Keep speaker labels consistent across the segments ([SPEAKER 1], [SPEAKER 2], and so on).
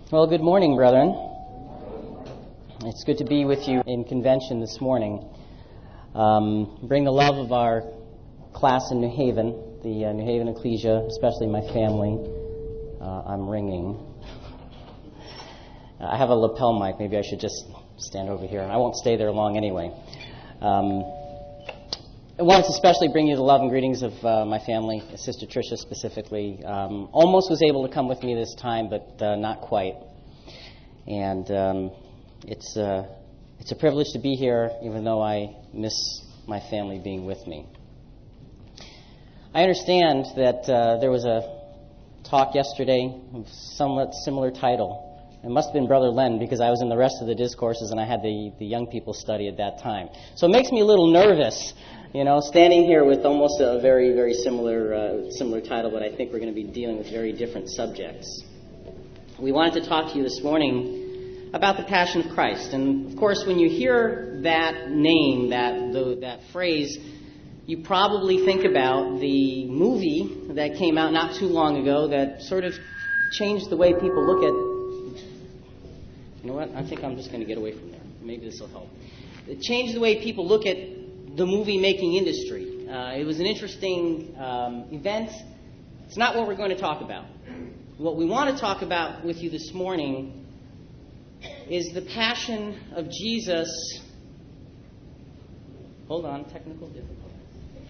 [SPEAKER 1] Well, good morning, brethren. It's good to be with you in convention this morning. Bring the love of our class in New Haven, the New Haven Ecclesia, especially my family. I'm ringing. I have a lapel mic. Maybe I should just stand over here. I won't stay there long anyway. I wanted to especially bring you the love and greetings of my family, Sister Tricia specifically. Almost was able to come with me this time, but not quite. And it's a privilege to be here, even though I miss my family being with me. I understand that there was a talk yesterday of somewhat similar title. It must have been Brother Len, because I was in the rest of the discourses and I had the young people study at that time. So it makes me a little nervous, standing here with almost a very, very similar title, but I think we're going to be dealing with very different subjects. We wanted to talk to you this morning about the Passion of Christ. And, of course, when you hear that name, that phrase, you probably think about the movie that came out not too long ago that sort of changed the way people look at... You know what? I think I'm just going to get away from there. Maybe this will help. It changed the way people look at the movie-making industry. It was an interesting event. It's not what we're going to talk about. What we want to talk about with you this morning is the Passion of Jesus. Hold on, technical difficulties.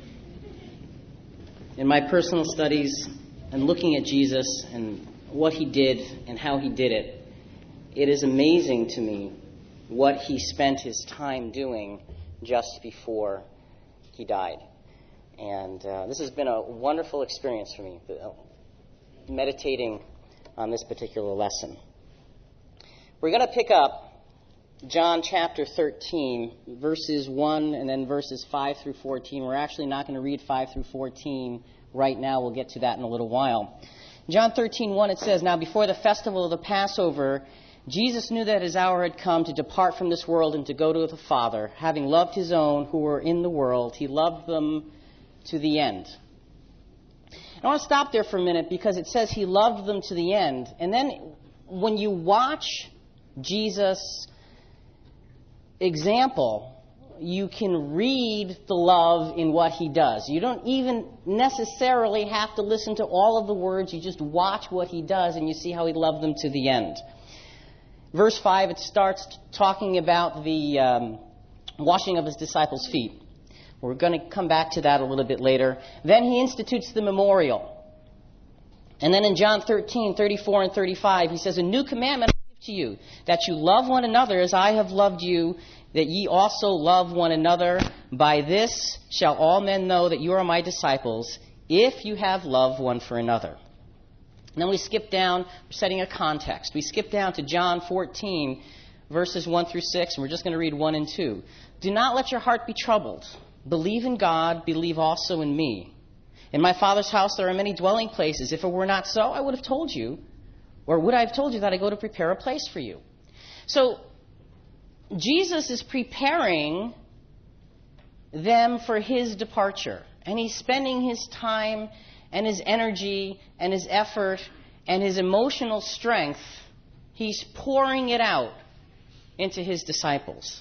[SPEAKER 1] In my personal studies and looking at Jesus and what he did and how he did it, it is amazing to me what he spent his time doing just before he died. And this has been a wonderful experience for me, meditating on this particular lesson. We're going to pick up John chapter 13, verses 1 and then verses 5 through 14. We're actually not going to read 5 through 14 right now. We'll get to that in a little while. John 13:1, it says, "Now before the festival of the Passover, Jesus knew that his hour had come to depart from this world and to go to the Father. Having loved his own who were in the world, he loved them to the end." I want to stop there for a minute because it says he loved them to the end. And then when you watch Jesus' example, you can read the love in what he does. You don't even necessarily have to listen to all of the words. You just watch what he does and you see how he loved them to the end. Verse 5, it starts talking about the washing of his disciples' feet. We're going to come back to that a little bit later. Then he institutes the memorial. And then in John 13:34 and 35, he says, "A new commandment I give to you, that you love one another as I have loved you, that ye also love one another. By this shall all men know that you are my disciples, if you have love one for another." And then we skip down, we're setting a context. We skip down to John 14, verses 1 through 6, and we're just going to read 1 and 2. "Do not let your heart be troubled. Believe in God, believe also in me. In my Father's house there are many dwelling places. If it were not so, I would have told you, or would I have told you that I go to prepare a place for you?" So Jesus is preparing them for his departure, and he's spending his time and his energy and his effort and his emotional strength, he's pouring it out into his disciples.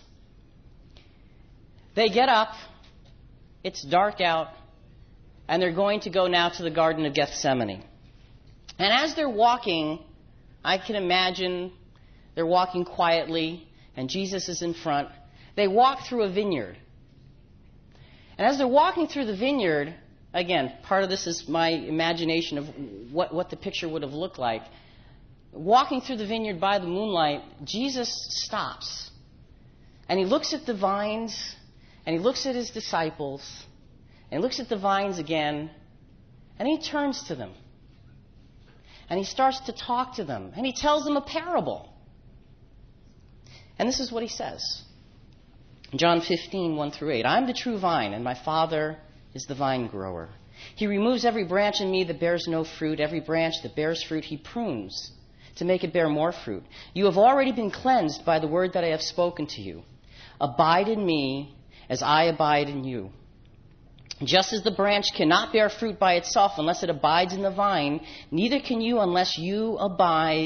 [SPEAKER 1] They get up, it's dark out, and they're going to go now to the Garden of Gethsemane. And as they're walking, I can imagine they're walking quietly, and Jesus is in front. They walk through a vineyard. And as they're walking through the vineyard, again, part of this is my imagination of what the picture would have looked like. Walking through the vineyard by the moonlight, Jesus stops. And he looks at the vines, and he looks at his disciples, and he looks at the vines again, and he turns to them. And he starts to talk to them, and he tells them a parable. And this is what he says. John 15, 1 through 8. "I am the true vine, and my Father is the vine grower. He removes every branch in me that bears no fruit. Every branch that bears fruit he prunes to make it bear more fruit. You have already been cleansed by the word that I have spoken to you. Abide in me as I abide in you. Just as the branch cannot bear fruit by itself unless it abides in the vine, neither can you unless you abide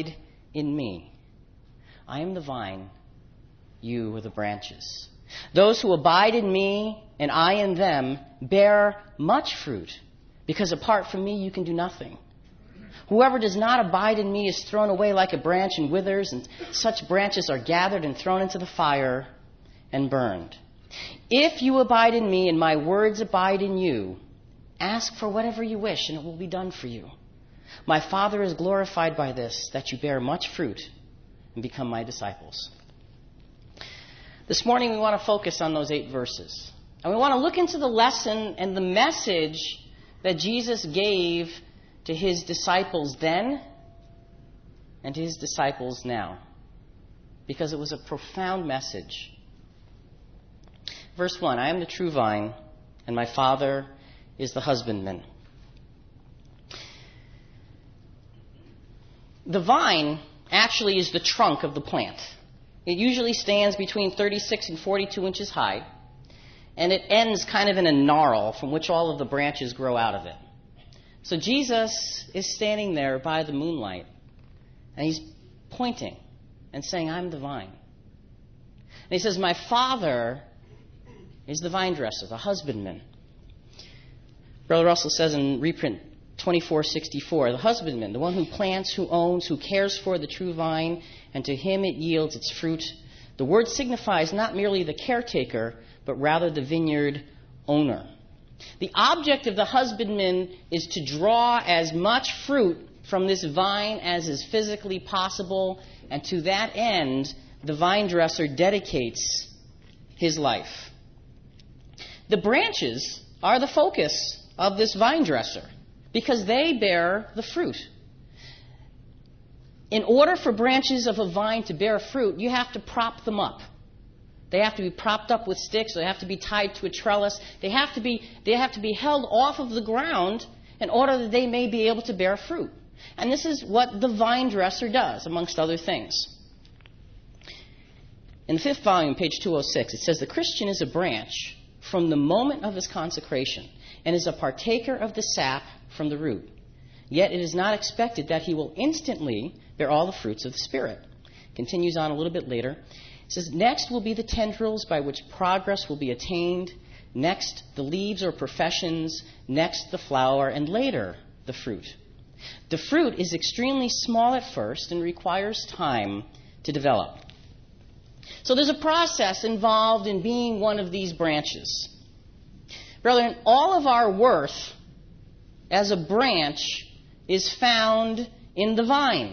[SPEAKER 1] in me. I am the vine, you are the branches. Those who abide in me and I in them bear much fruit, because apart from me you can do nothing. Whoever does not abide in me is thrown away like a branch and withers, and such branches are gathered and thrown into the fire and burned. If you abide in me and my words abide in you, ask for whatever you wish and it will be done for you. My Father is glorified by this, that you bear much fruit and become my disciples. This morning we want to focus on those 8 verses. And we want to look into the lesson and the message that Jesus gave to his disciples then and to his disciples now, because it was a profound message. Verse 1, I am the true vine, and my Father is the husbandman. The vine actually is the trunk of the plant. It usually stands between 36 and 42 inches high, and it ends kind of in a gnarl from which all of the branches grow out of it. So Jesus is standing there by the moonlight, and he's pointing and saying, I'm the vine. And he says, my Father is the vine dresser, the husbandman. Brother Russell says in reprint 2464, the husbandman, the one who plants, who owns, who cares for the true vine, and to him it yields its fruit. The word signifies not merely the caretaker, but rather the vineyard owner. The object of the husbandman is to draw as much fruit from this vine as is physically possible, and to that end, the vine dresser dedicates his life. The branches are the focus of this vine dresser because they bear the fruit. In order for branches of a vine to bear fruit, you have to prop them up. They have to be propped up with sticks. They have to be tied to a trellis. They have to be held off of the ground in order that they may be able to bear fruit. And this is what the vine dresser does, amongst other things. In the 5th volume, page 206, it says, the Christian is a branch from the moment of his consecration and is a partaker of the sap from the root. Yet it is not expected that he will instantly bear all the fruits of the Spirit. Continues on a little bit later. It says, next will be the tendrils by which progress will be attained. Next, the leaves or professions. Next, the flower. And later, the fruit. The fruit is extremely small at first and requires time to develop. So there's a process involved in being one of these branches. Brethren, all of our worth as a branch is found in the vine.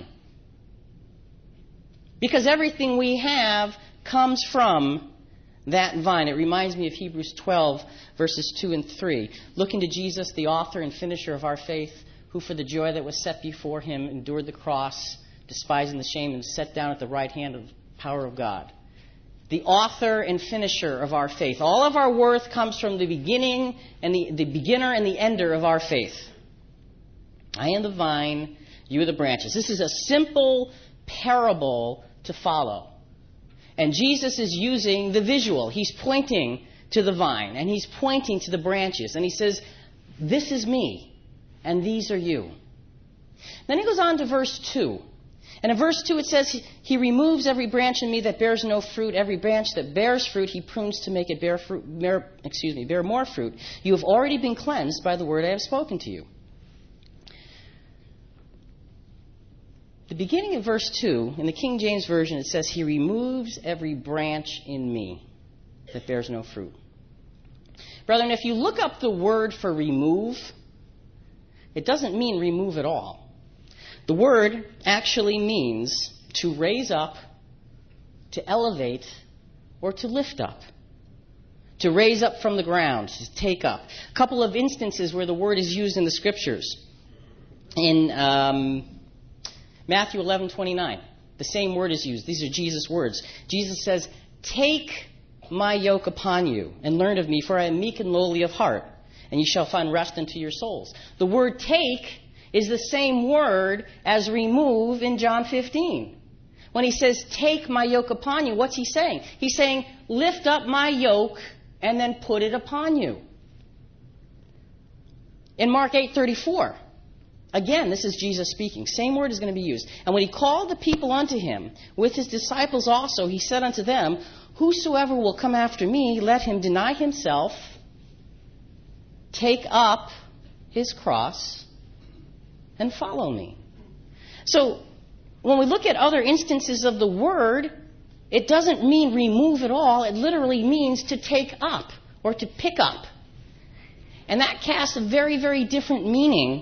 [SPEAKER 1] Because everything we have comes from that vine. It reminds me of Hebrews 12, verses 2 and 3. Looking to Jesus, the author and finisher of our faith, who for the joy that was set before him endured the cross, despising the shame, and sat down at the right hand of the power of God. The author and finisher of our faith. All of our worth comes from the beginning and the beginner and the ender of our faith. I am the vine, you are the branches. This is a simple parable to follow. And Jesus is using the visual. He's pointing to the vine and he's pointing to the branches. And he says, this is me and these are you. Then he goes on to verse 2. And in verse 2 it says, he removes every branch in me that bears no fruit. Every branch that bears fruit he prunes to make it bear more fruit. You have already been cleansed by the word I have spoken to you. The beginning of verse 2, in the King James Version, it says, he removes every branch in me that bears no fruit. Brethren, if you look up the word for remove, it doesn't mean remove at all. The word actually means to raise up, to elevate, or to lift up. To raise up from the ground, to take up. A couple of instances where the word is used in the Scriptures. In Matthew 11:29, the same word is used. These are Jesus' words. Jesus says, take my yoke upon you and learn of me, for I am meek and lowly of heart, and you shall find rest unto your souls. The word take is the same word as remove in John 15. When he says, take my yoke upon you, what's he saying? He's saying, lift up my yoke and then put it upon you. In Mark 8:34, Again, this is Jesus speaking. Same word is going to be used. And when he called the people unto him, with his disciples also, he said unto them, whosoever will come after me, let him deny himself, take up his cross, and follow me. So, when we look at other instances of the word, it doesn't mean remove at all. It literally means to take up or to pick up. And that casts a very, very different meaning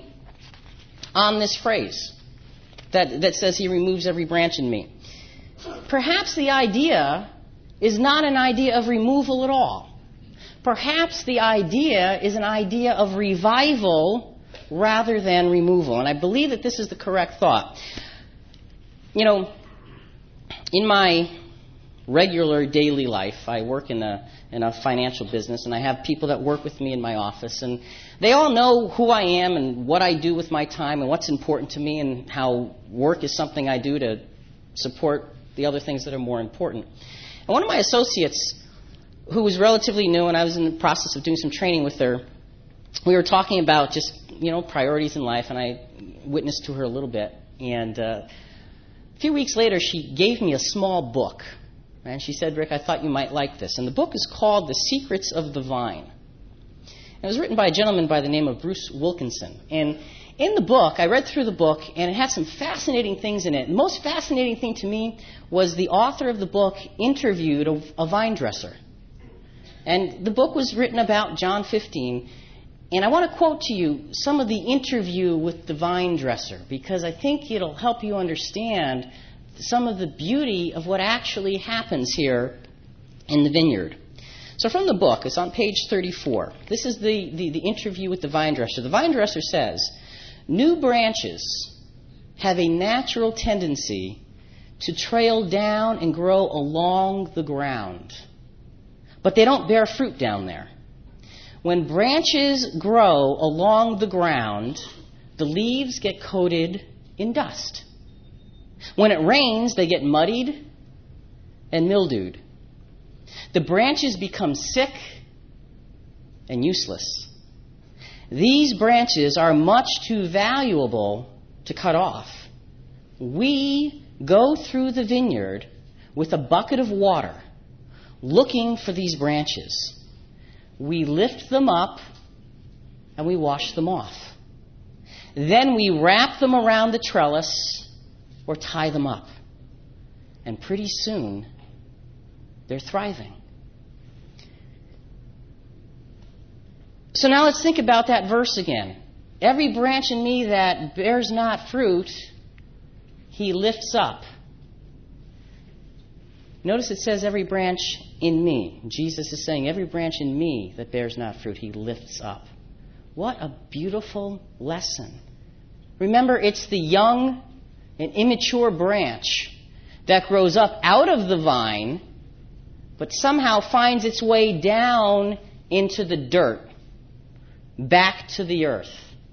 [SPEAKER 1] on this phrase that says he removes every branch in me. Perhaps the idea is not an idea of removal at all. Perhaps the idea is an idea of revival rather than removal. And I believe that this is the correct thought. You know, in my regular daily life, I work in a financial business, and I have people that work with me in my office, and they all know who I am and what I do with my time and what's important to me and how work is something I do to support the other things that are more important. And one of my associates, who was relatively new, and I was in the process of doing some training with her, we were talking about just, priorities in life, and I witnessed to her a little bit. And a few weeks later, she gave me a small book. And she said, Rick, I thought you might like this. And the book is called The Secrets of the Vine. It was written by a gentleman by the name of Bruce Wilkinson. And in the book, I read through the book, and it had some fascinating things in it. The most fascinating thing to me was the author of the book interviewed a vine dresser. And the book was written about John 15. And I want to quote to you some of the interview with the vine dresser, because I think it'll help you understand some of the beauty of what actually happens here in the vineyard. So from the book, it's on page 34. This is the interview with the vine dresser. The vine dresser says, new branches have a natural tendency to trail down and grow along the ground, but they don't bear fruit down there. When branches grow along the ground, the leaves get coated in dust. When it rains, they get muddied and mildewed. The branches become sick and useless. These branches are much too valuable to cut off. We go through the vineyard with a bucket of water, looking for these branches. We lift them up and we wash them off. Then we wrap them around the trellis or tie them up. And pretty soon, they're thriving. So now let's think about that verse again. Every branch in me that bears not fruit, he lifts up. Notice it says every branch in me. Jesus is saying every branch in me that bears not fruit, he lifts up. What a beautiful lesson. Remember, it's the young and immature branch that grows up out of the vine, but somehow finds its way down into the dirt, back to the earth.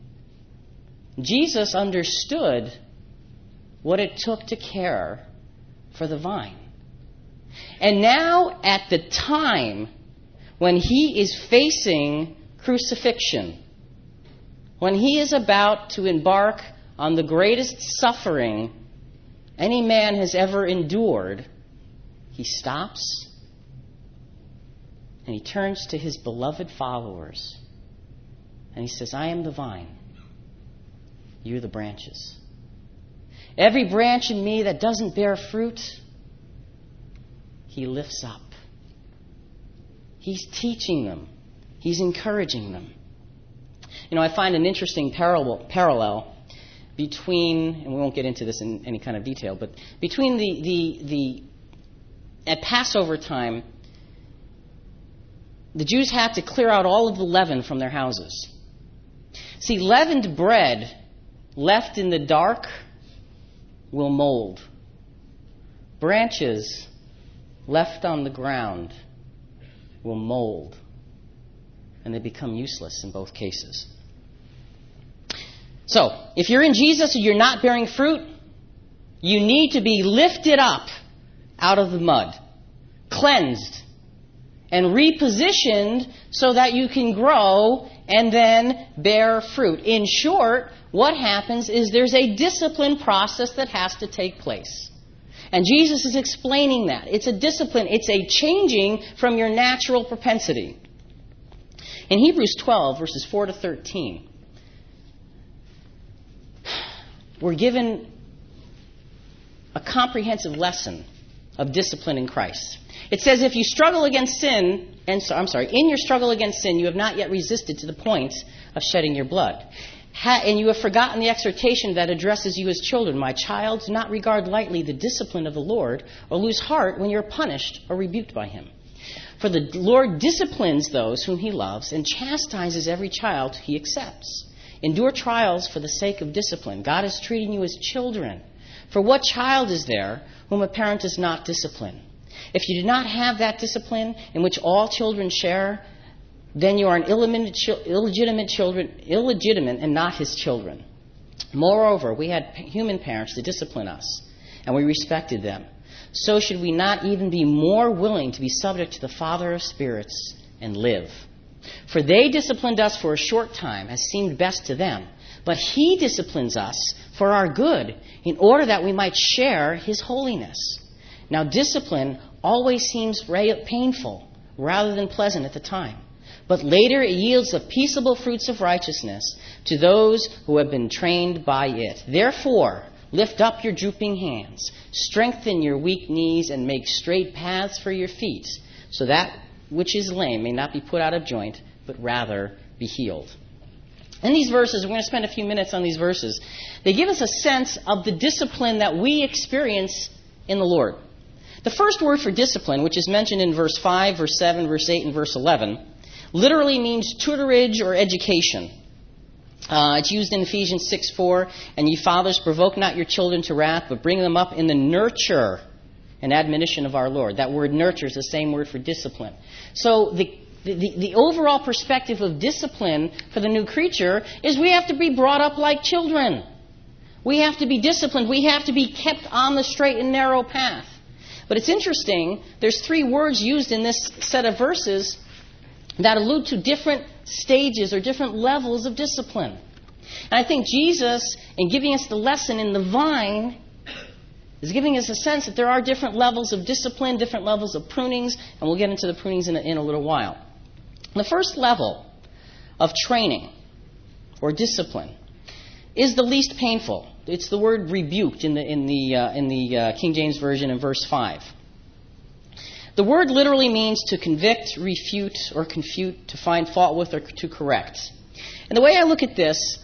[SPEAKER 1] Jesus understood what it took to care for the vine. And now, at the time when he is facing crucifixion, when he is about to embark on the greatest suffering any man has ever endured, he stops and he turns to his beloved followers and he says, I am the vine, you're the branches. Every branch in me that doesn't bear fruit, he lifts up. He's teaching them. He's encouraging them. I find an interesting parallel between, and we won't get into this in any kind of detail, but between at Passover time, the Jews had to clear out all of the leaven from their houses. See, leavened bread left in the dark will mold. Branches left on the ground will mold, and they become useless in both cases. So, if you're in Jesus and you're not bearing fruit, you need to be lifted up out of the mud, cleansed, and repositioned so that you can grow and then bear fruit. In short, what happens is there's a discipline process that has to take place. And Jesus is explaining that. It's a discipline. It's a changing from your natural propensity. In Hebrews 12, verses 4 to 13, we're given a comprehensive lesson of discipline in Christ. It says, if you struggle against sin, in your struggle against sin, you have not yet resisted to the point of shedding your blood. And you have forgotten the exhortation that addresses you as children. My child, do not regard lightly the discipline of the Lord, or lose heart when you're punished or rebuked by him. For the Lord disciplines those whom he loves and chastises every child he accepts. Endure trials for the sake of discipline. God is treating you as children. For what child is there whom a parent does not discipline? If you do not have that discipline in which all children share, then you are an illegitimate and not his children. Moreover, we had human parents to discipline us, and we respected them. So should we not even be more willing to be subject to the Father of spirits and live? For they disciplined us for a short time, as seemed best to them. But he disciplines us for our good, in order that we might share his holiness. Now, discipline always seems painful rather than pleasant at the time. But later it yields the peaceable fruits of righteousness to those who have been trained by it. Therefore, lift up your drooping hands, strengthen your weak knees, and make straight paths for your feet, so that which is lame may not be put out of joint, but rather be healed. In these verses, we're going to spend a few minutes on these verses. They give us a sense of the discipline that we experience in the Lord. The first word for discipline, which is mentioned in verse 5, verse 7, verse 8, and verse 11, literally means tutorage or education. It's used in Ephesians 6:4, and ye fathers, provoke not your children to wrath, but bring them up in the nurture and admonition of our Lord. That word nurture is the same word for discipline. So the overall perspective of discipline for the new creature is we have to be brought up like children. We have to be disciplined. We have to be kept on the straight and narrow path. But it's interesting, there's 3 words used in this set of verses that allude to different stages or different levels of discipline. And I think Jesus, in giving us the lesson in the vine, is giving us a sense that there are different levels of discipline, different levels of prunings, and we'll get into the prunings in a little while. The first level of training or discipline is the least painful. It's the word rebuked in the King James Version in verse 5. The word literally means to convict, refute, or confute, to find fault with, or to correct. And the way I look at this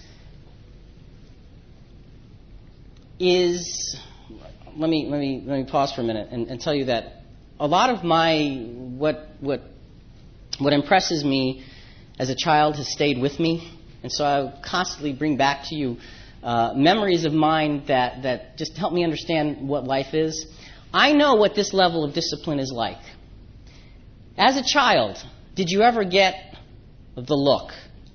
[SPEAKER 1] is, let me pause for a minute and tell you that a lot of what impresses me as a child has stayed with me, and so I constantly bring back to you memories of mine that just help me understand what life is. I know what this level of discipline is like. As a child, did you ever get the look?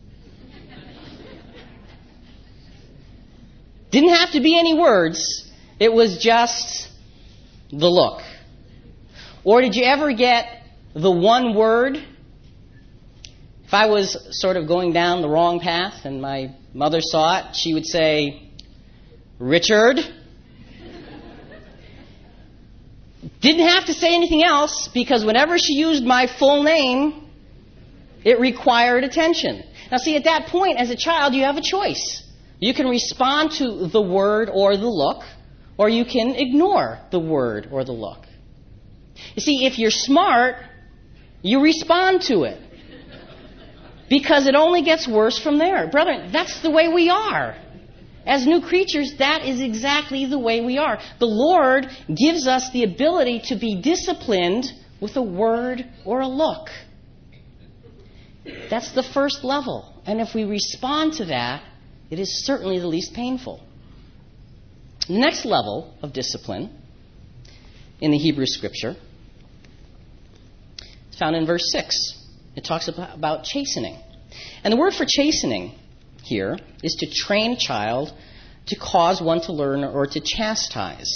[SPEAKER 1] Didn't have to be any words. It was just the look. Or did you ever get the one word? If I was sort of going down the wrong path and my mother saw it, she would say, Richard. Didn't have to say anything else, because whenever she used my full name, it required attention. Now see, at that point, as a child, you have a choice. You can respond to the word or the look, or you can ignore the word or the look. You see, if you're smart, you respond to it, because it only gets worse from there. Brethren, that's the way we are. As new creatures, that is exactly the way we are. The Lord gives us the ability to be disciplined with a word or a look. That's the first level. And if we respond to that, it is certainly the least painful. The next level of discipline in the Hebrew Scripture is found in verse 6. It talks about chastening. And the word for chastening here is to train a child, to cause one to learn, or to chastise.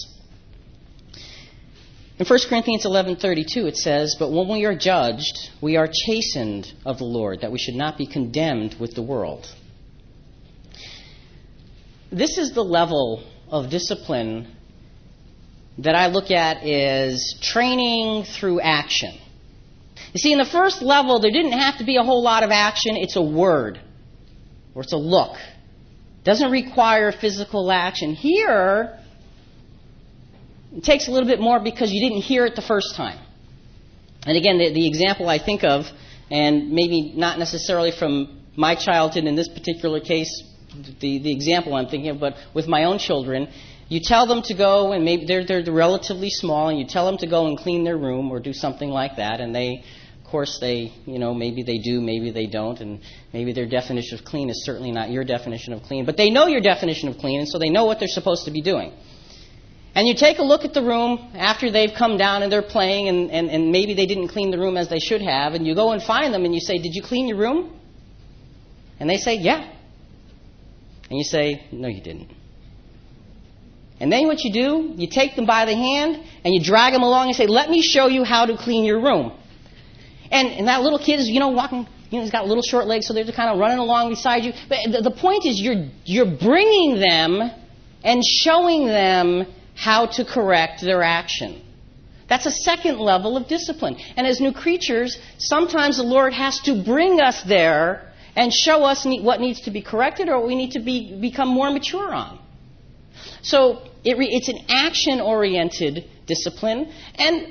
[SPEAKER 1] In 1 Corinthians 11:32 it says, but when we are judged, we are chastened of the Lord, that we should not be condemned with the world. This is the level of discipline that I look at as training through action. You see, in the first level, there didn't have to be a whole lot of action. It's a word, or it's a look. It doesn't require physical action. Here, it takes a little bit more because you didn't hear it the first time. And again, the example I think of, and maybe not necessarily from my childhood in this particular case, the example I'm thinking of, but with my own children, you tell them to go, and maybe they're relatively small, and you tell them to go and clean their room or do something like that, and they, of course, maybe they do, maybe they don't, and maybe their definition of clean is certainly not your definition of clean, but they know your definition of clean, and so they know what they're supposed to be doing. And you take a look at the room after they've come down and they're playing, and maybe they didn't clean the room as they should have, and you go and find them and you say, "Did you clean your room?" And they say, "Yeah." And you say, "No, you didn't." And then what you do, you take them by the hand and you drag them along and say, "Let me show you how to clean your room." And that little kid is, walking, he's got little short legs, so they're kind of running along beside you. But the point is you're bringing them and showing them how to correct their action. That's a second level of discipline. And as new creatures, sometimes the Lord has to bring us there and show us what needs to be corrected or what we need to become more mature on. So it's an action-oriented discipline. And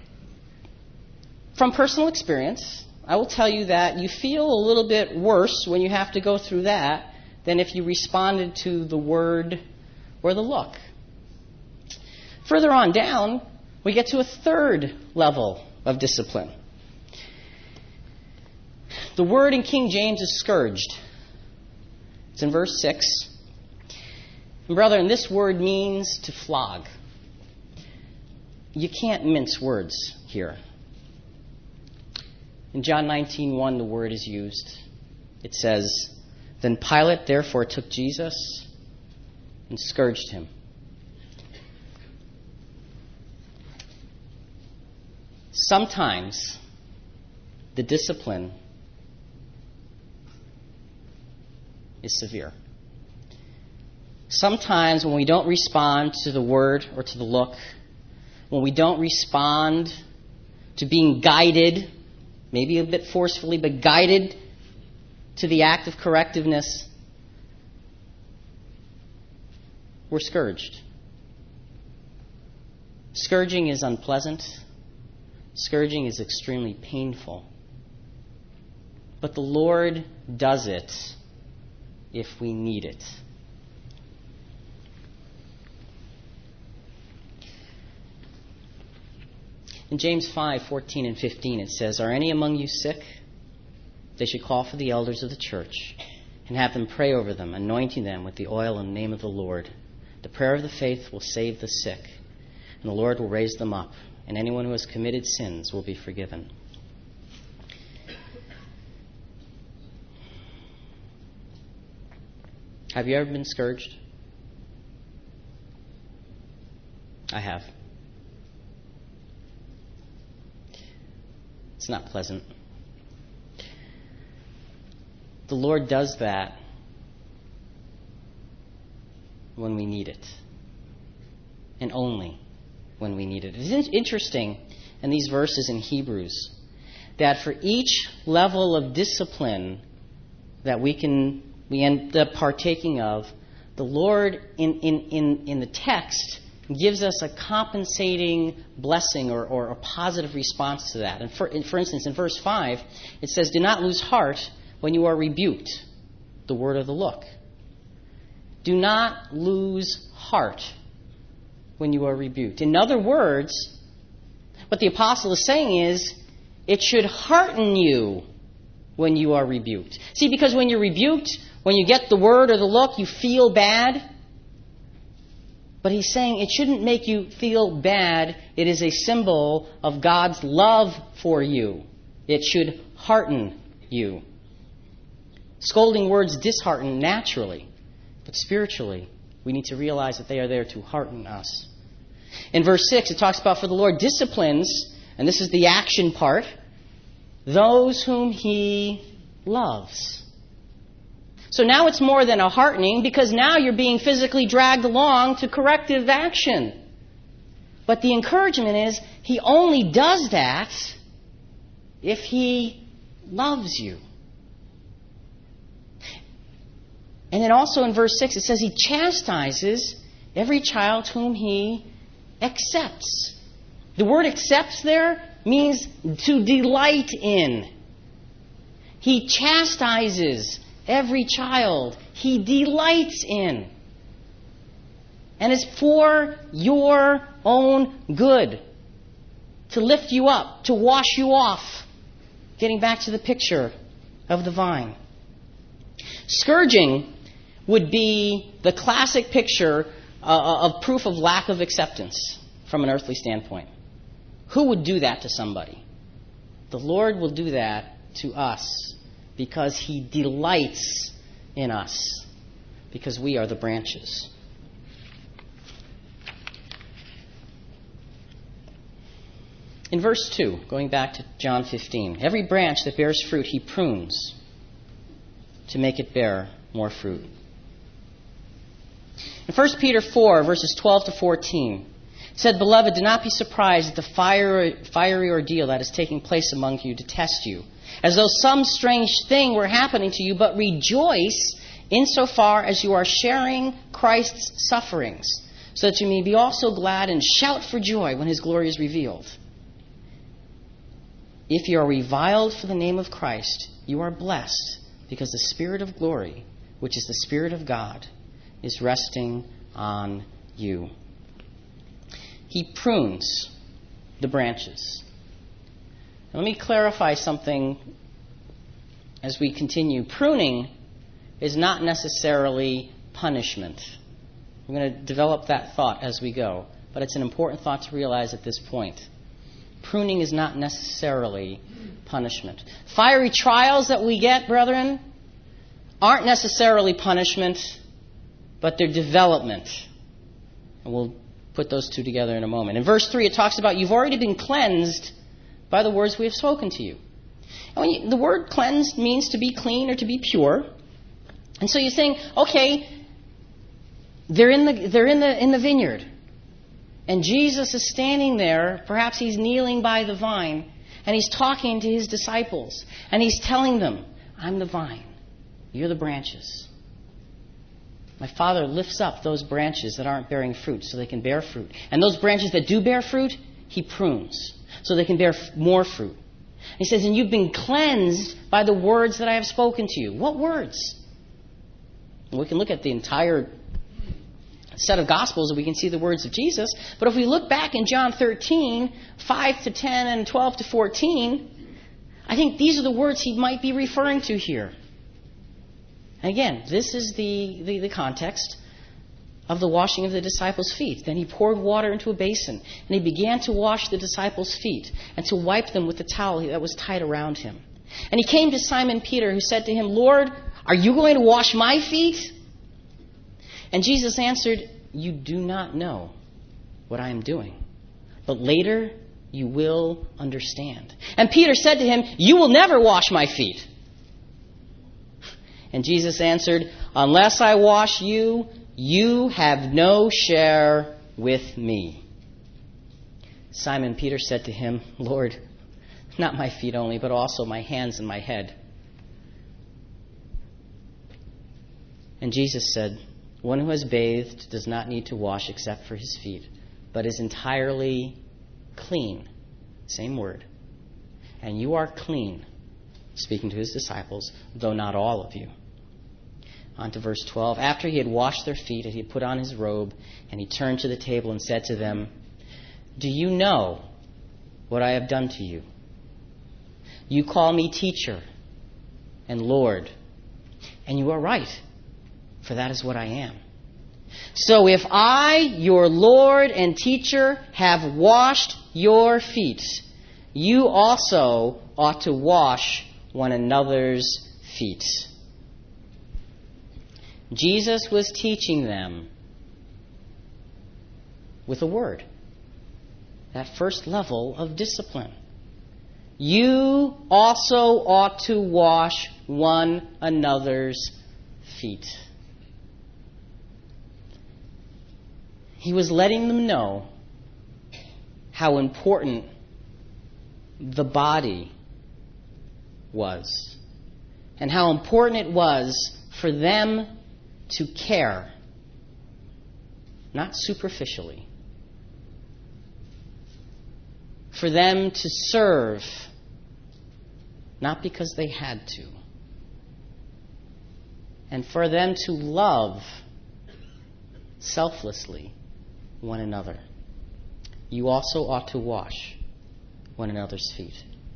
[SPEAKER 1] from personal experience, I will tell you that you feel a little bit worse when you have to go through that than if you responded to the word or the look. Further on down, we get to a third level of discipline. The word in King James is scourged. It's in verse 6. And brethren, this word means to flog. You can't mince words here. In John 19:1, the word is used. It says, "Then Pilate therefore took Jesus and scourged him." Sometimes the discipline is severe. Sometimes when we don't respond to the word or to the look, when we don't respond to being guided, maybe a bit forcefully, but guided to the act of correctiveness, we're scourged. Scourging is unpleasant. Scourging is extremely painful. But the Lord does it if we need it. In James 5:14 and 15 it says, "Are any among you sick? They should call for the elders of the church and have them pray over them, anointing them with the oil in the name of the Lord. The prayer of the faith will save the sick, and the Lord will raise them up, and anyone who has committed sins will be forgiven." Have you ever been scourged? I have. It's not pleasant. The Lord does that when we need it, and only when we need it. It's interesting in these verses in Hebrews that for each level of discipline that we end up partaking of, the Lord in the text gives us a compensating blessing or a positive response to that. And for instance, in verse 5, it says, "Do not lose heart when you are rebuked," the word or the look. Do not lose heart when you are rebuked. In other words, what the apostle is saying is, it should hearten you when you are rebuked. See, because when you're rebuked, when you get the word or the look, you feel bad. But he's saying it shouldn't make you feel bad. It is a symbol of God's love for you. It should hearten you. Scolding words dishearten naturally, but spiritually, we need to realize that they are there to hearten us. In verse 6, it talks about, "For the Lord disciplines," and this is the action part, "those whom he loves." So now it's more than a heartening, because now you're being physically dragged along to corrective action. But the encouragement is, he only does that if he loves you. And then also in verse 6 it says he chastises every child whom he accepts. The word accepts there means to delight in. He chastises every child he delights in. And it's for your own good. To lift you up, to wash you off. Getting back to the picture of the vine. Scourging would be the classic picture of proof of lack of acceptance from an earthly standpoint. Who would do that to somebody? The Lord will do that to us because he delights in us, because we are the branches. In verse 2, going back to John 15, every branch that bears fruit he prunes to make it bear more fruit. In 1 Peter 4, verses 12 to 14, it said, Beloved, do not be surprised at the fiery ordeal that is taking place among you to test you, as though some strange thing were happening to you, but rejoice insofar as you are sharing Christ's sufferings, so that you may be also glad and shout for joy when his glory is revealed. If you are reviled for the name of Christ, you are blessed, because the Spirit of glory, which is the Spirit of God, is resting on you. He prunes the branches. Now, let me clarify something as we continue. Pruning is not necessarily punishment. I'm going to develop that thought as we go, but it's an important thought to realize at this point. Pruning is not necessarily punishment. Fiery trials that we get, brethren, aren't necessarily punishment, but they're development. And we'll put those two together in a moment. In verse 3, it talks about you've already been cleansed by the words we have spoken to you. And the word cleansed means to be clean or to be pure. And so you're saying, okay, they're in the vineyard. And Jesus is standing there, perhaps he's kneeling by the vine, and he's talking to his disciples. And he's telling them, I'm the vine, you're the branches. My Father lifts up those branches that aren't bearing fruit so they can bear fruit. And those branches that do bear fruit, he prunes so they can bear more fruit. He says, and you've been cleansed by the words that I have spoken to you. What words? And we can look at the entire set of Gospels and we can see the words of Jesus. But if we look back in John 13, 5 to 10 and 12 to 14, I think these are the words he might be referring to here. Again, this is the context of the washing of the disciples' feet. Then he poured water into a basin, and he began to wash the disciples' feet and to wipe them with the towel that was tied around him. And he came to Simon Peter, who said to him, Lord, are you going to wash my feet? And Jesus answered, you do not know what I am doing, but later you will understand. And Peter said to him, you will never wash my feet. And Jesus answered, unless I wash you, you have no share with me. Simon Peter said to him, Lord, not my feet only, but also my hands and my head. And Jesus said, one who has bathed does not need to wash except for his feet, but is entirely clean. Same word. And you are clean, speaking to his disciples, though not all of you. On to verse 12. After he had washed their feet, he had put on his robe, and he turned to the table and said to them, do you know what I have done to you? You call me teacher and Lord, and you are right, for that is what I am. So if I, your Lord and teacher, have washed your feet, you also ought to wash one another's feet. Jesus was teaching them with a word. That first level of discipline. You also ought to wash one another's feet. He was letting them know how important the body was and how important it was for them to care, not superficially, for them to serve, not because they had to, and for them to love selflessly one another. You also ought to wash one another's feet.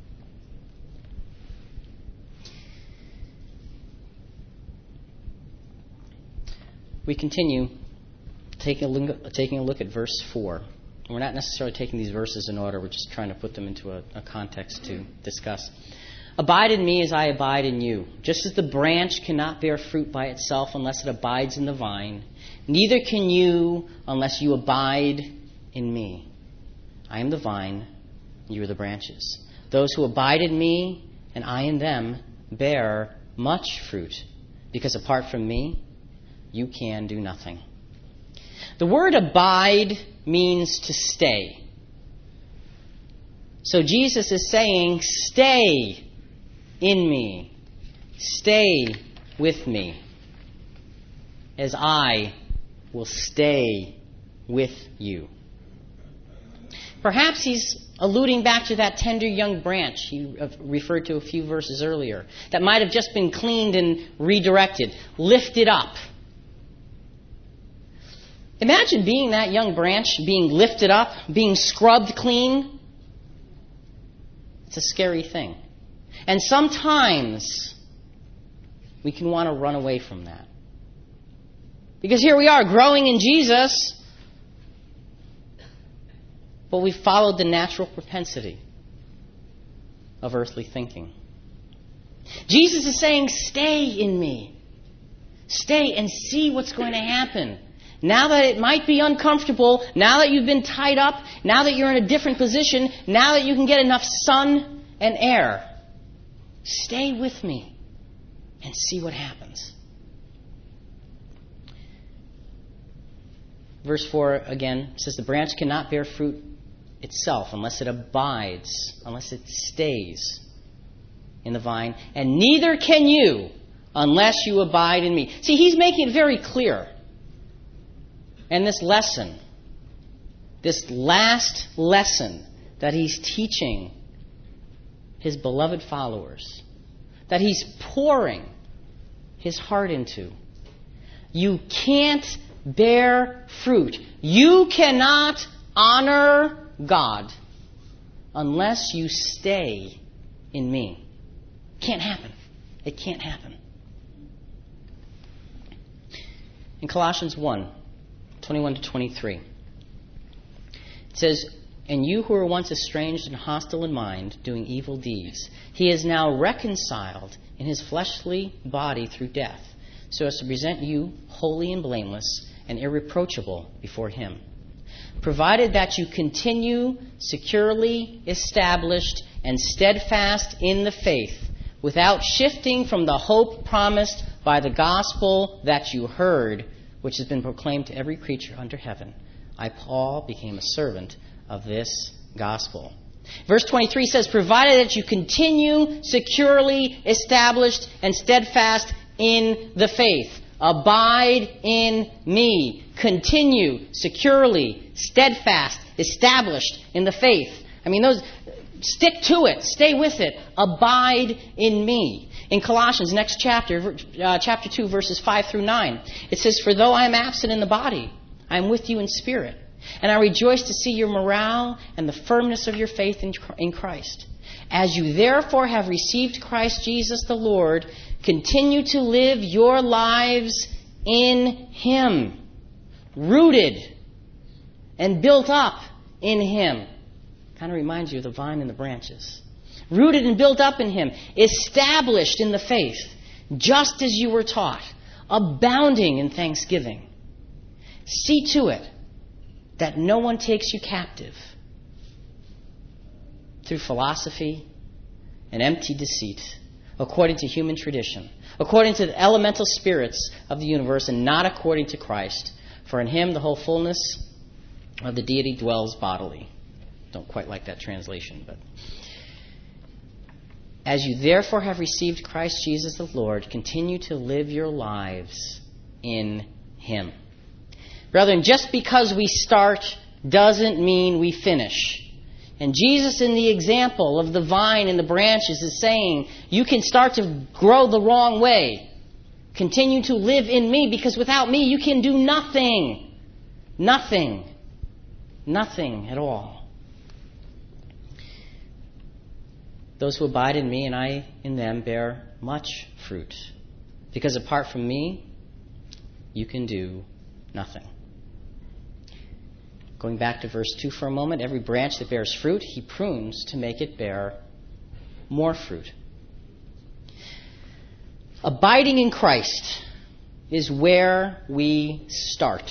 [SPEAKER 1] We continue taking a look at verse 4. We're not necessarily taking these verses in order. We're just trying to put them into a context to discuss. Abide in me as I abide in you. Just as the branch cannot bear fruit by itself unless it abides in the vine, neither can you unless you abide in me. I am the vine, you are the branches. Those who abide in me and I in them bear much fruit, because apart from me, you can do nothing. The word abide means to stay. So Jesus is saying, stay in me. Stay with me as I will stay with you. Perhaps he's alluding back to that tender young branch he referred to a few verses earlier that might have just been cleaned and redirected, lifted up. Imagine being that young branch, being lifted up, being scrubbed clean. It's a scary thing. And sometimes we can want to run away from that. Because here we are growing in Jesus, but we've followed the natural propensity of earthly thinking. Jesus is saying, stay in me. Stay and see what's going to happen. Now that it might be uncomfortable, now that you've been tied up, now that you're in a different position, now that you can get enough sun and air, stay with me and see what happens. Verse 4 again says, the branch cannot bear fruit itself unless it abides, unless it stays in the vine, and neither can you unless you abide in me. See, he's making it very clear. And this lesson, this last lesson that he's teaching his beloved followers, that he's pouring his heart into, you can't bear fruit. You cannot honor God unless you stay in me. Can't happen. It can't happen. In Colossians 1:21 to 23. It says, and you who were once estranged and hostile in mind, doing evil deeds, he is now reconciled in his fleshly body through death, so as to present you holy and blameless and irreproachable before him. Provided that you continue securely established and steadfast in the faith, without shifting from the hope promised by the gospel that you heard, which has been proclaimed to every creature under heaven. I, Paul, became a servant of this gospel. Verse 23 says, provided that you continue securely established and steadfast in the faith. Abide in me. Continue securely, steadfast, established in the faith. I mean, stick to it. Stay with it. Abide in me. In Colossians, next chapter, chapter 2, verses 5 through 9, it says, for though I am absent in the body, I am with you in spirit, and I rejoice to see your morale and the firmness of your faith in Christ. As you therefore have received Christ Jesus the Lord, continue to live your lives in him, rooted and built up in him. Kind of reminds you of the vine and the branches. Rooted and built up in him, established in the faith, just as you were taught, abounding in thanksgiving. See to it that no one takes you captive through philosophy and empty deceit, according to human tradition, according to the elemental spirits of the universe, and not according to Christ. For in him the whole fullness of the deity dwells bodily. Don't quite like that translation, but... As you therefore have received Christ Jesus the Lord, continue to live your lives in him. Brethren, just because we start doesn't mean we finish. And Jesus, in the example of the vine and the branches, is saying, you can start to grow the wrong way. Continue to live in me, because without me you can do nothing. Nothing. Nothing at all. Those who abide in me and I in them bear much fruit. Because apart from me, you can do nothing. Going back to verse 2 for a moment, every branch that bears fruit, he prunes to make it bear more fruit. Abiding in Christ is where we start.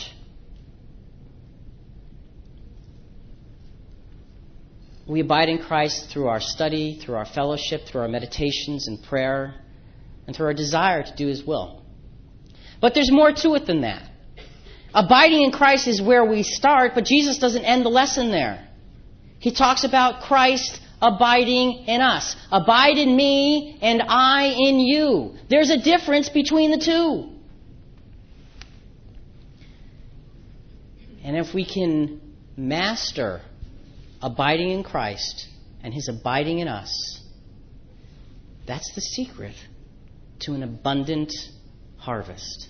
[SPEAKER 1] We abide in Christ through our study, through our fellowship, through our meditations and prayer, and through our desire to do his will. But there's more to it than that. Abiding in Christ is where we start, but Jesus doesn't end the lesson there. He talks about Christ abiding in us. Abide in me and I in you. There's a difference between the two. And if we can master abiding in Christ and his abiding in us, that's the secret to an abundant harvest.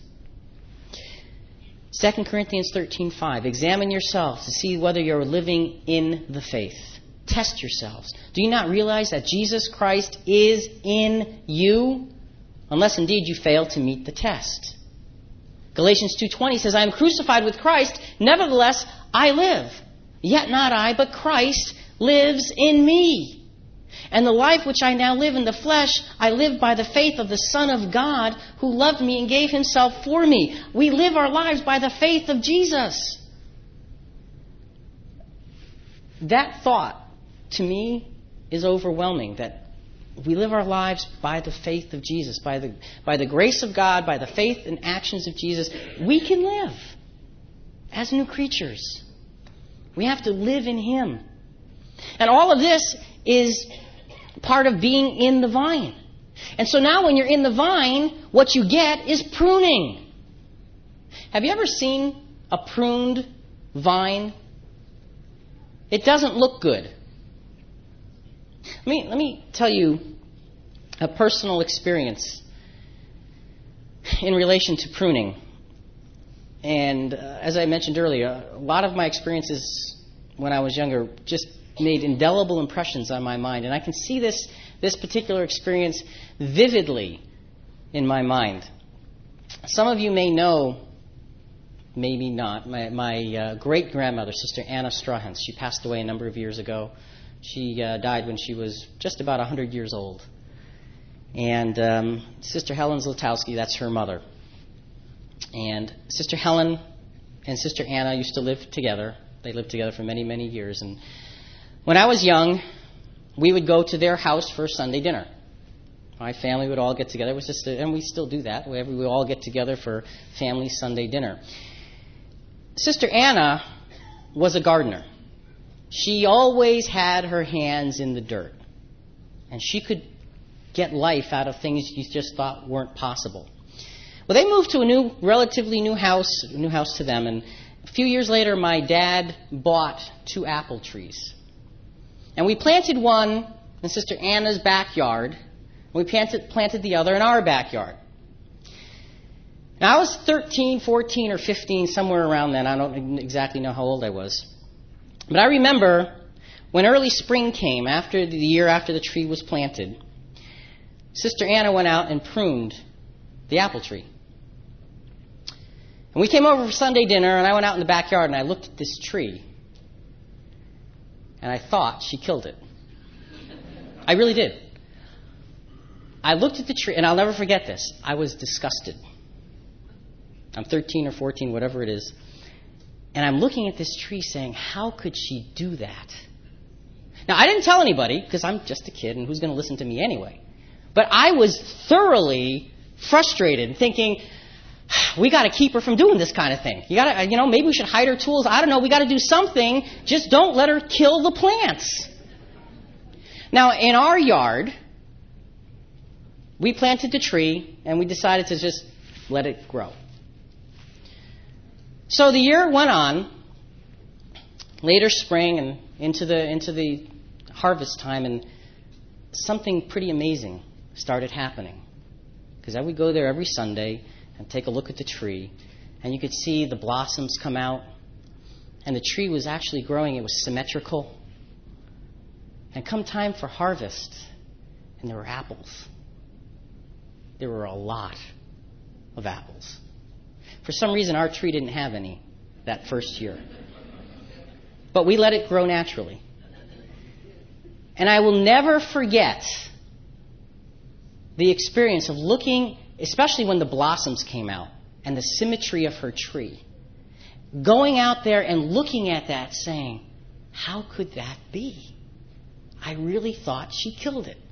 [SPEAKER 1] 2 Corinthians 13:5. Examine yourselves to see whether you're living in the faith. Test yourselves. Do you not realize that Jesus Christ is in you? Unless indeed you fail to meet the test. Galatians 2:20 says, I am crucified with Christ, nevertheless I live. Yet not I, but Christ lives in me. And the life which I now live in the flesh, I live by the faith of the Son of God, who loved me and gave himself for me. We live our lives by the faith of Jesus. That thought, to me, is overwhelming, that we live our lives by the faith of Jesus, by the grace of God, by the faith and actions of Jesus. We can live as new creatures. We have to live in him. And all of this is part of being in the vine. And so now when you're in the vine, what you get is pruning. Have you ever seen a pruned vine? It doesn't look good. Let me tell you a personal experience in relation to pruning. And as I mentioned earlier, a lot of my experiences when I was younger just made indelible impressions on my mind. And I can see this particular experience vividly in my mind. Some of you may know, maybe not, my great-grandmother, Sister Anna Strawhans. She passed away a number of years ago. She died when she was just about 100 years old. And Sister Helen Zlotowski, that's her mother. And Sister Helen and Sister Anna used to live together. They lived together for many, many years. And when I was young, we would go to their house for Sunday dinner. My family would all get together. It was just, and we still do that. We would all get together for family Sunday dinner. Sister Anna was a gardener. She always had her hands in the dirt. And she could get life out of things you just thought weren't possible. Well, they moved to a relatively new house to them, and a few years later, my dad bought 2 apple trees. And we planted one in Sister Anna's backyard, and we planted the other in our backyard. Now, I was 13, 14, or 15, somewhere around then. I don't exactly know how old I was. But I remember when early spring came, the year after the tree was planted, Sister Anna went out and pruned the apple tree. And we came over for Sunday dinner, and I went out in the backyard, and I looked at this tree. And I thought she killed it. I really did. I looked at the tree, and I'll never forget this. I was disgusted. I'm 13 or 14, whatever it is. And I'm looking at this tree saying, how could she do that? Now, I didn't tell anybody, because I'm just a kid, and who's going to listen to me anyway? But I was thoroughly frustrated, thinking, we got to keep her from doing this kind of thing. Maybe we should hide her tools. I don't know. We got to do something. Just don't let her kill the plants. Now, in our yard, we planted the tree and we decided to just let it grow. So the year went on, later spring and into the harvest time, and something pretty amazing started happening. Because I would go there every Sunday and take a look at the tree, and you could see the blossoms come out, and the tree was actually growing. It was symmetrical. And come time for harvest, and there were apples. There were a lot of apples. For some reason, our tree didn't have any that first year. But we let it grow naturally. And I will never forget the experience of looking, especially when the blossoms came out and the symmetry of her tree. Going out there and looking at that saying, how could that be? I really thought she killed it.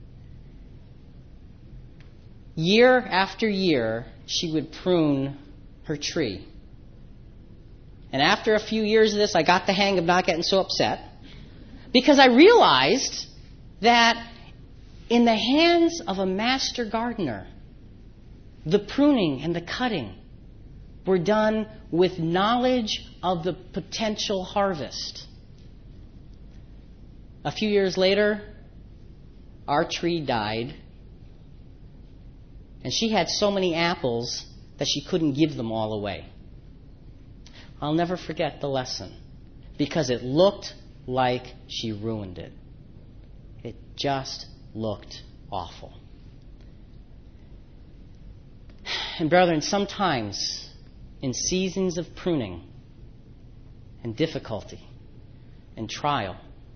[SPEAKER 1] Year after year, she would prune her tree. And after a few years of this, I got the hang of not getting so upset, because I realized that in the hands of a master gardener, the pruning and the cutting were done with knowledge of the potential harvest. A few years later, our tree died, and she had so many apples that she couldn't give them all away. I'll never forget the lesson, because it looked like she ruined it. It just looked awful. And brethren, sometimes in seasons of pruning and difficulty and trial,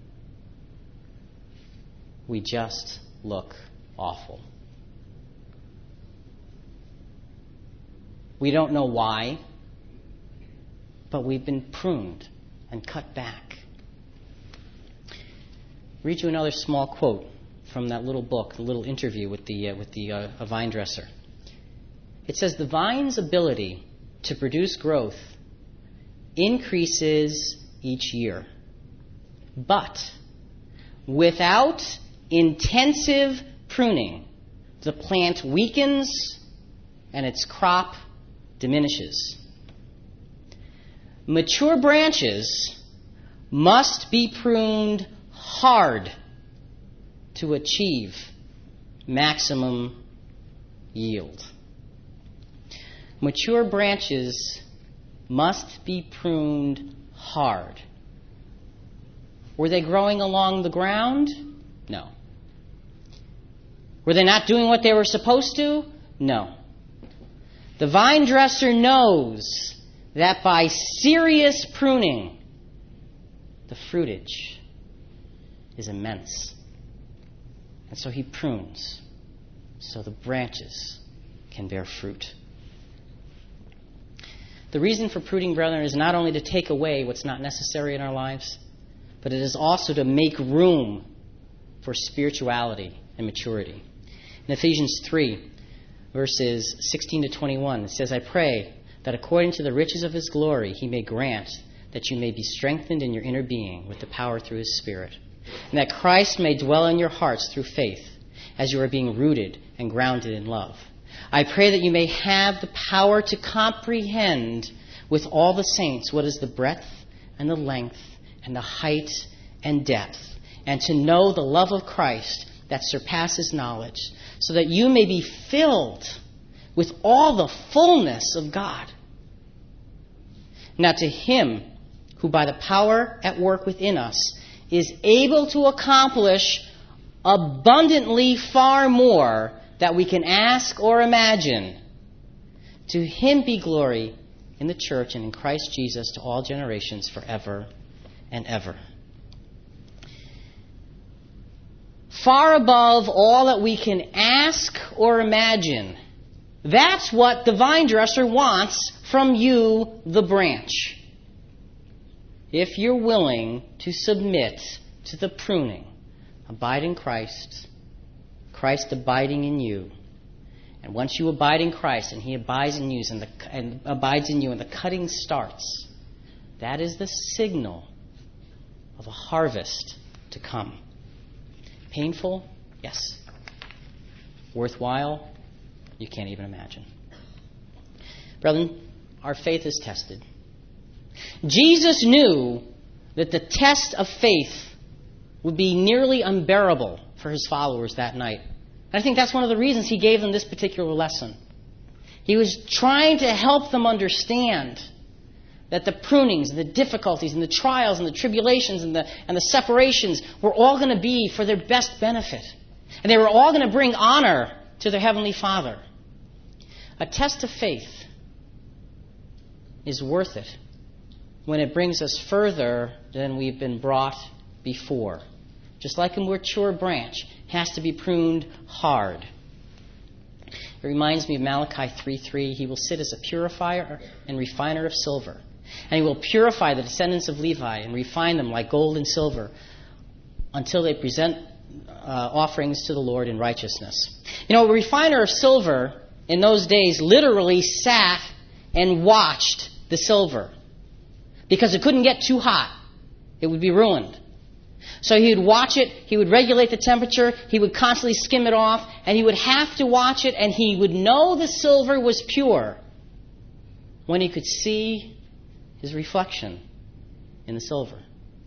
[SPEAKER 1] we just look awful. We don't know why, but we've been pruned and cut back. Read you another small quote from that little book, the little interview with the vine dresser. It says, the vine's ability to produce growth increases each year. But without intensive pruning, the plant weakens and its crop diminishes. Mature branches must be pruned hard to achieve maximum yield. Mature branches must be pruned hard. Were they growing along the ground? No. Were they not doing what they were supposed to? No. The vine dresser knows that by serious pruning, the fruitage is immense. And so he prunes so the branches can bear fruit. The reason for pruning, brethren, is not only to take away what's not necessary in our lives, but it is also to make room for spirituality and maturity. In Ephesians 3, verses 16 to 21, it says, I pray that according to the riches of his glory, he may grant that you may be strengthened in your inner being with the power through his Spirit, and that Christ may dwell in your hearts through faith, as you are being rooted and grounded in love. I pray that you may have the power to comprehend with all the saints what is the breadth and the length and the height and depth, and to know the love of Christ that surpasses knowledge, so that you may be filled with all the fullness of God. Now to him who by the power at work within us is able to accomplish abundantly far more that we can ask or imagine, to him be glory in the church and in Christ Jesus to all generations forever and ever. Far above all that we can ask or imagine, that's what the vine dresser wants from you, the branch. If you're willing to submit to the pruning, abide in Christ, Christ abiding in you. And once you abide in Christ and He abides in you and the cutting starts, that is the signal of a harvest to come. Painful? Yes. Worthwhile? You can't even imagine. Brethren, our faith is tested. Jesus knew that the test of faith would be nearly unbearable for His followers that night. And I think that's one of the reasons He gave them this particular lesson. He was trying to help them understand that the prunings and the difficulties and the trials and the tribulations and the separations were all going to be for their best benefit. And they were all going to bring honor to their Heavenly Father. A test of faith is worth it when it brings us further than we've been brought before. Just like a mature branch has to be pruned hard. It reminds me of Malachi 3:3. He will sit as a purifier and refiner of silver. And He will purify the descendants of Levi and refine them like gold and silver until they present offerings to the Lord in righteousness. You know, a refiner of silver in those days literally sat and watched the silver because it couldn't get too hot. It would be ruined. So he would watch it, he would regulate the temperature, he would constantly skim it off, and he would have to watch it, and he would know the silver was pure when he could see his reflection in the silver.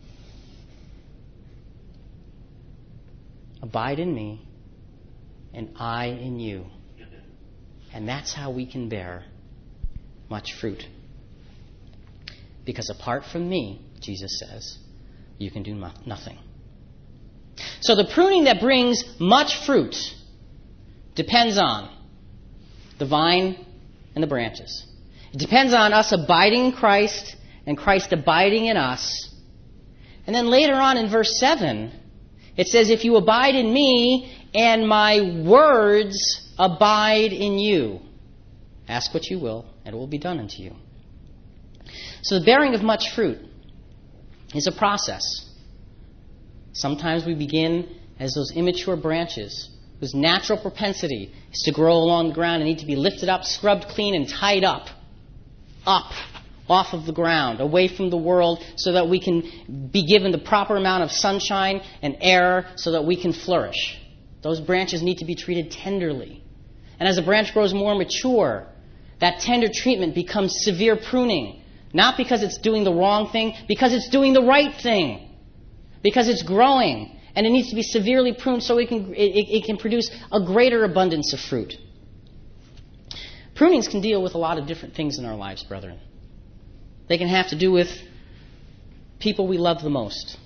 [SPEAKER 1] Abide in me, and I in you. And that's how we can bear much fruit. Because apart from me, Jesus says, you can do nothing. So the pruning that brings much fruit depends on the vine and the branches. It depends on us abiding in Christ and Christ abiding in us. And then later on in verse 7, it says, if you abide in me and my words abide in you, ask what you will, and it will be done unto you. So the bearing of much fruit is a process. Sometimes we begin as those immature branches whose natural propensity is to grow along the ground and need to be lifted up, scrubbed clean, and tied up, off of the ground, away from the world, so that we can be given the proper amount of sunshine and air so that we can flourish. Those branches need to be treated tenderly. And as a branch grows more mature, that tender treatment becomes severe pruning. Not because it's doing the wrong thing, because it's doing the right thing. Because it's growing, and it needs to be severely pruned so it can produce a greater abundance of fruit. Prunings can deal with a lot of different things in our lives, brethren. They can have to do with people we love the most.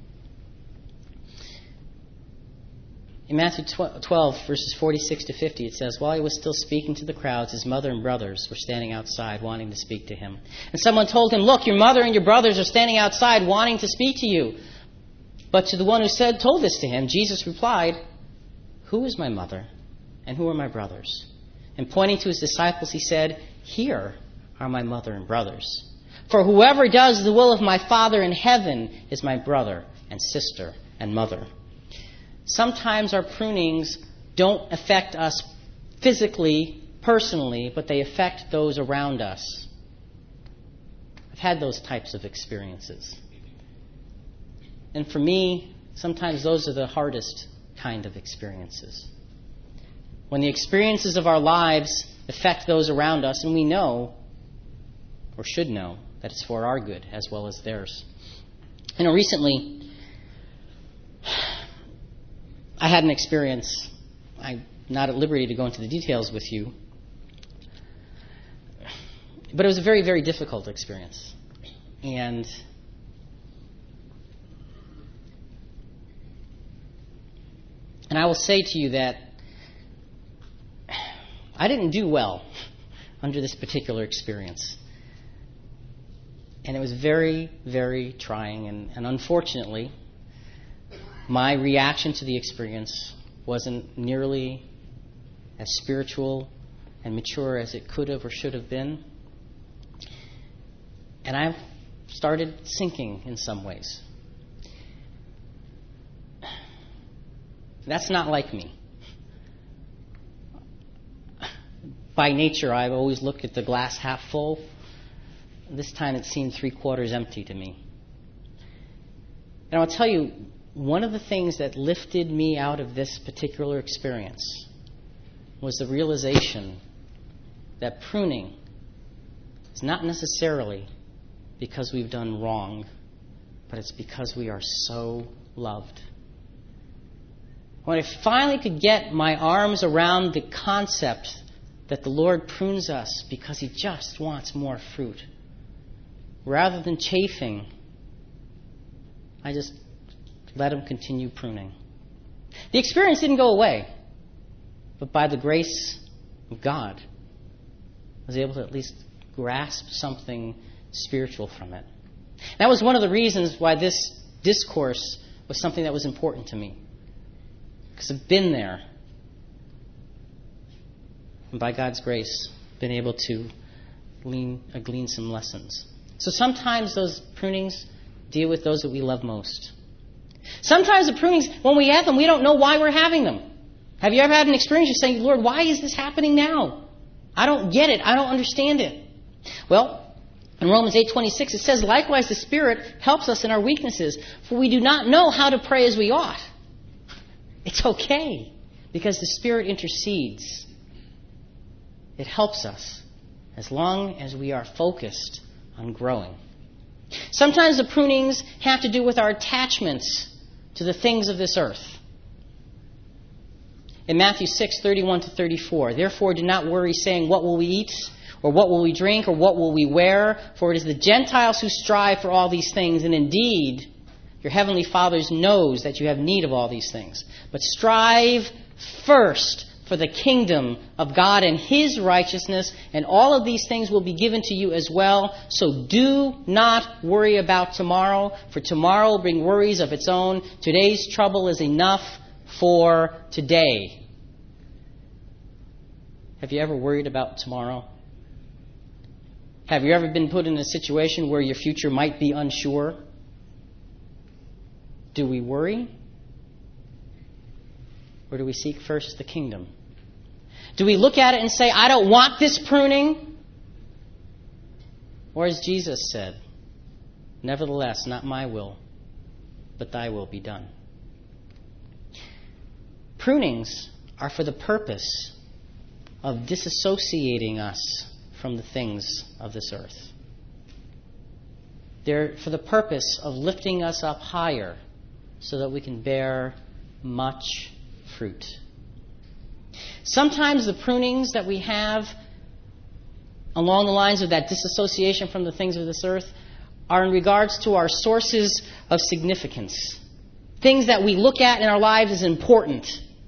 [SPEAKER 1] In Matthew 12, verses 46 to 50, it says, while he was still speaking to the crowds, his mother and brothers were standing outside wanting to speak to him. And someone told him, look, your mother and your brothers are standing outside wanting to speak to you. But to the one who told this to him, Jesus replied, who is my mother and who are my brothers? And pointing to his disciples, he said, here are my mother and brothers. For whoever does the will of my Father in heaven is my brother and sister and mother. Sometimes our prunings don't affect us physically, personally, but they affect those around us. I've had those types of experiences. And for me, sometimes those are the hardest kind of experiences. When the experiences of our lives affect those around us, and we know, or should know, that it's for our good as well as theirs. You know, recently, I had an experience. I'm not at liberty to go into the details with you. But it was a very, very difficult experience. And I will say to you that I didn't do well under this particular experience. And it was very, very trying. And unfortunately, my reaction to the experience wasn't nearly as spiritual and mature as it could have or should have been. And I started sinking in some ways. That's not like me. by nature, I've always looked at the glass half full. This time it seemed 3/4 empty to me. And I'll tell you, one of the things that lifted me out of this particular experience was the realization that pruning is not necessarily because we've done wrong, but it's because we are so loved. When I finally could get my arms around the concept that the Lord prunes us because He just wants more fruit, rather than chafing, I just let Him continue pruning. The experience didn't go away, but by the grace of God, I was able to at least grasp something spiritual from it. That was one of the reasons why this discourse was something that was important to me. Because I've been there. And by God's grace, been able to glean some lessons. So sometimes those prunings deal with those that we love most. Sometimes the prunings, when we have them, we don't know why we're having them. Have you ever had an experience of saying, Lord, why is this happening now? I don't get it. I don't understand it. Well, in Romans 8:26 it says, likewise the Spirit helps us in our weaknesses, for we do not know how to pray as we ought. It's okay, because the Spirit intercedes. It helps us as long as we are focused on growing. Sometimes the prunings have to do with our attachments to the things of this earth. In Matthew 6:31-34, therefore do not worry, saying, what will we eat? Or what will we drink? Or what will we wear? For it is the Gentiles who strive for all these things, and indeed your heavenly Father knows that you have need of all these things. But strive first for the kingdom of God and His righteousness, and all of these things will be given to you as well. So do not worry about tomorrow, for tomorrow will bring worries of its own. Today's trouble is enough for today. Have you ever worried about tomorrow? Have you ever been put in a situation where your future might be unsure? Do we worry? Or do we seek first the kingdom? Do we look at it and say, I don't want this pruning? Or as Jesus said, nevertheless, not my will, but thy will be done. Prunings are for the purpose of disassociating us from the things of this earth. They're for the purpose of lifting us up higher so that we can bear much fruit. Sometimes the prunings that we have along the lines of that disassociation from the things of this earth are in regards to our sources of significance. Things that we look at in our lives as important.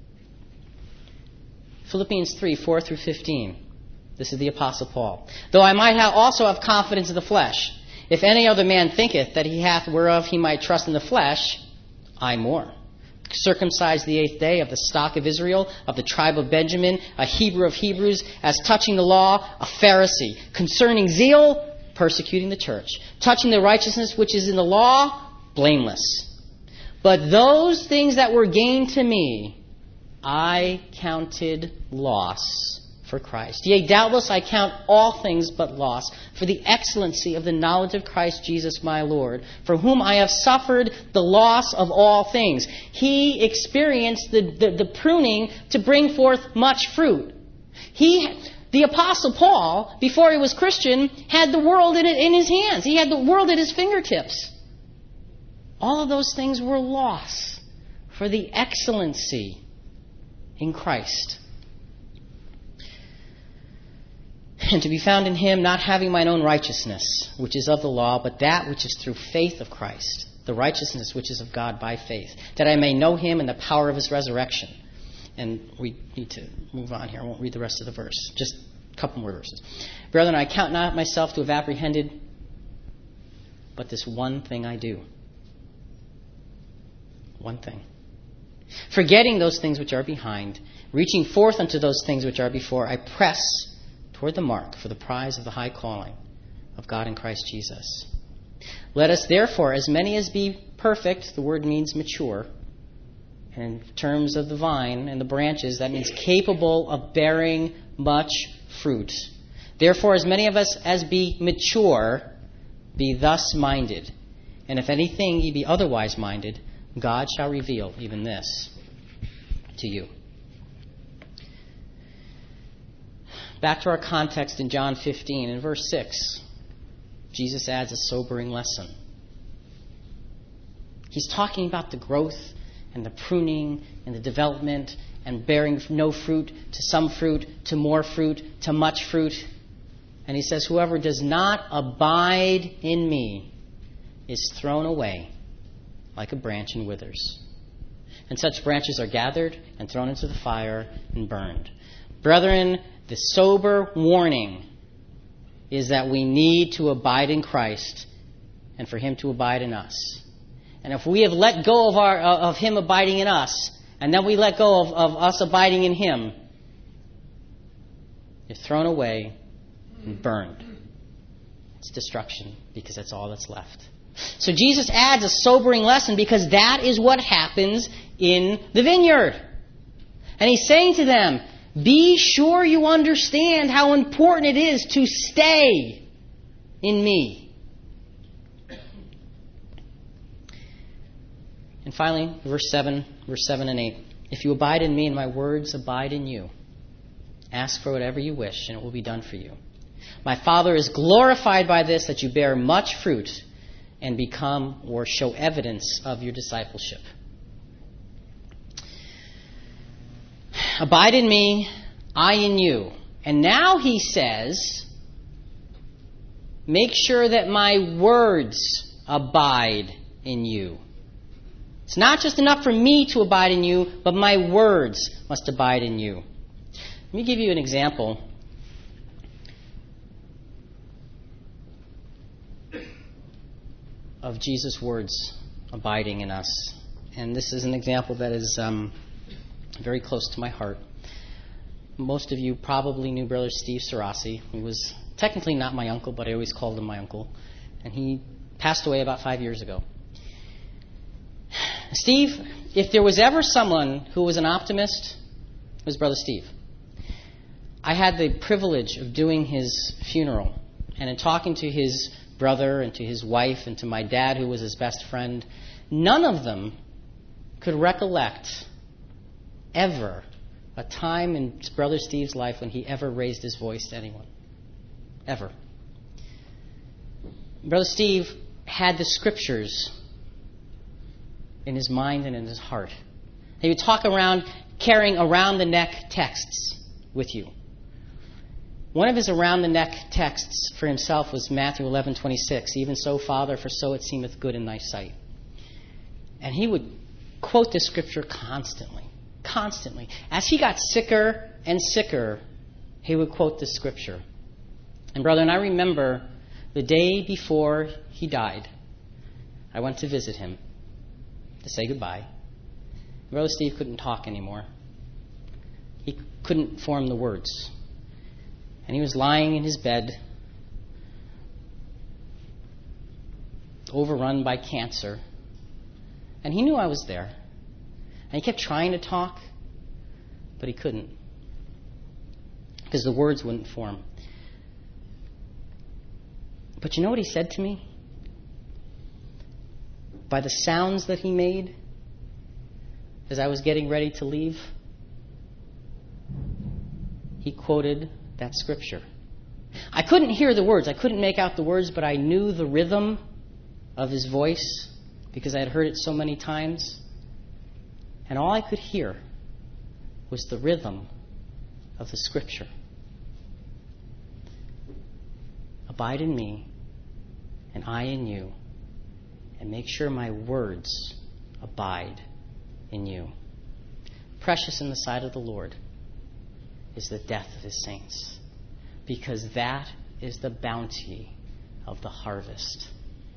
[SPEAKER 1] Philippians 3:4-15. This is the Apostle Paul. Though I might also have confidence in the flesh. If any other man thinketh that he hath whereof he might trust in the flesh, I more. Circumcised the 8th day, of the stock of Israel, of the tribe of Benjamin, a Hebrew of Hebrews, as touching the law, a Pharisee. Concerning zeal, persecuting the church. Touching the righteousness which is in the law, blameless. But those things that were gained to me, I counted loss for Christ. Yea, doubtless I count all things but loss for the excellency of the knowledge of Christ Jesus my Lord, for whom I have suffered the loss of all things. He experienced the pruning to bring forth much fruit. The Apostle Paul, before he was Christian, had the world in his hands. He had the world at his fingertips. All of those things were loss for the excellency in Christ. And to be found in Him, not having mine own righteousness, which is of the law, but that which is through faith of Christ, the righteousness which is of God by faith, that I may know Him and the power of His resurrection. And we need to move on here. I won't read the rest of the verse. Just a couple more verses. Brethren, I count not myself to have apprehended, but this one thing I do. One thing. Forgetting those things which are behind, reaching forth unto those things which are before, I press toward the mark for the prize of the high calling of God in Christ Jesus. Let us therefore, as many as be perfect, the word means mature, and in terms of the vine and the branches, that means capable of bearing much fruit. Therefore, as many of us as be mature, be thus minded. And if anything ye be otherwise minded, God shall reveal even this to you. Back to our context in John 15, in verse 6, Jesus adds a sobering lesson. He's talking about the growth and the pruning and the development and bearing no fruit to some fruit to more fruit to much fruit. And he says, whoever does not abide in me is thrown away like a branch and withers. And such branches are gathered and thrown into the fire and burned. Brethren, the sober warning is that we need to abide in Christ and for Him to abide in us. And if we have let go of Him abiding in us, and then we let go of us abiding in Him, you're thrown away and burned. It's destruction, because that's all that's left. So Jesus adds a sobering lesson, because that is what happens in the vineyard. And He's saying to them, be sure you understand how important it is to stay in me. And finally, verse 7 and 8. If you abide in me and my words abide in you, ask for whatever you wish and it will be done for you. My Father is glorified by this, that you bear much fruit and become or show evidence of your discipleship. Abide in me, I in you. And now he says, make sure that my words abide in you. It's not just enough for me to abide in you, but my words must abide in you. Let me give you an example. Of Jesus' words abiding in us. And this is an example that is very close to my heart. Most of you probably knew Brother Steve Sarasi, who was technically not my uncle, but I always called him my uncle. And he passed away about 5 years ago. Steve, if there was ever someone who was an optimist, it was Brother Steve. I had the privilege of doing his funeral, and in talking to his brother and to his wife and to my dad, who was his best friend, none of them could recollect ever a time in Brother Steve's life when he ever raised his voice to anyone. Ever. Brother Steve had the scriptures in his mind and in his heart. He would talk around carrying around the neck texts with you. One of his around-the-neck texts for himself was Matthew 11:26. Even so, Father, for so it seemeth good in thy sight. And he would quote this scripture constantly. As he got sicker and sicker, he would quote this scripture. And brother, I remember the day before he died, I went to visit him to say goodbye. Brother Steve couldn't talk anymore. He couldn't form the words. And he was lying in his bed, overrun by cancer. And he knew I was there. And he kept trying to talk, but he couldn't. Because the words wouldn't form. But you know what he said to me? By the sounds that he made as I was getting ready to leave, he quoted that scripture. I couldn't hear the words. I couldn't make out the words, but I knew the rhythm of his voice because I had heard it so many times. And all I could hear was the rhythm of the scripture. Abide in me, and I in you, and make sure my words abide in you. Precious in the sight of the Lord is the death of his saints, because that is the bounty of the harvest.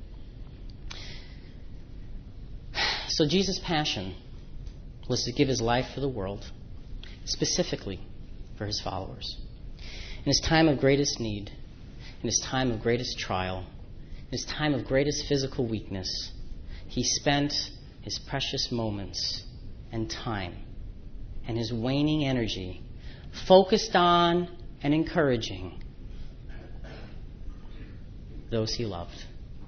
[SPEAKER 1] So Jesus' passion was to give his life for the world, specifically for his followers. In his time of greatest need, in his time of greatest trial, in his time of greatest physical weakness, he spent his precious moments and time and his waning energy focused on and encouraging those he loved.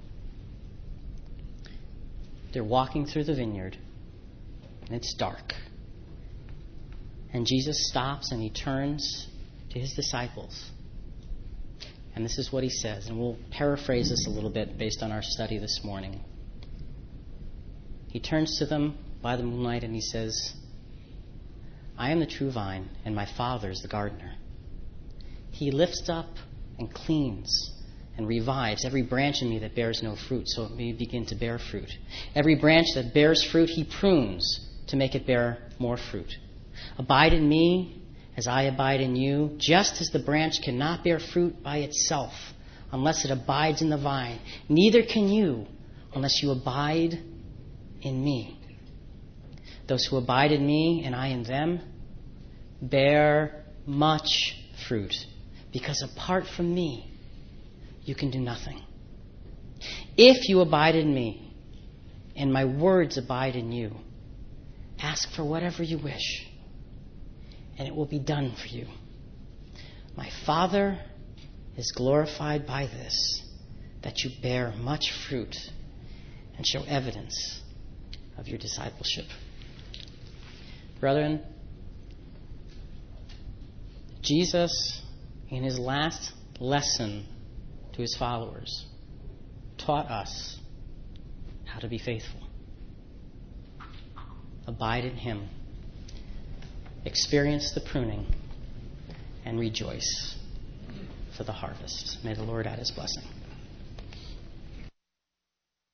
[SPEAKER 1] They're walking through the vineyard, and it's dark. And Jesus stops and he turns to his disciples. And this is what he says, and we'll paraphrase this a little bit based on our study this morning. He turns to them by the moonlight and he says, I am the true vine, and my Father is the gardener. He lifts up and cleans and revives every branch in me that bears no fruit, so it may begin to bear fruit. Every branch that bears fruit, he prunes to make it bear more fruit. Abide in me as I abide in you, just as the branch cannot bear fruit by itself unless it abides in the vine. Neither can you unless you abide in me. Those who abide in me and I in them bear much fruit, because apart from me, you can do nothing. If you abide in me and my words abide in you, ask for whatever you wish, and it will be done for you. My Father is glorified by this, that you bear much fruit and show evidence of your discipleship. Brethren, Jesus, in his last lesson to his followers, taught us how to be faithful. Abide in him. Experience the pruning and rejoice for the harvest. May the Lord add his blessing.